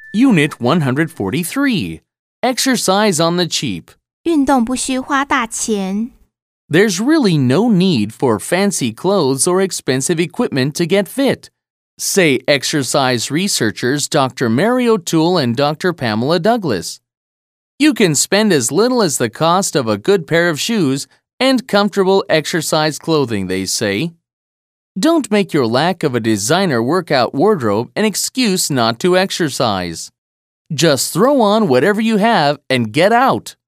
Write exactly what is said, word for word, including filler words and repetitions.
Unit one forty-three. Exercise on the cheap. 运动不需花大钱。 There's really no need for fancy clothes or expensive equipment to get fit, say exercise researchers Doctor Mary O'Toole and Doctor Pamela Douglas. You can spend as little as the cost of a good pair of shoes and comfortable exercise clothing, they say. Don't make your lack of a designer workout wardrobe an excuse not to exercise. Just throw on whatever you have and get out.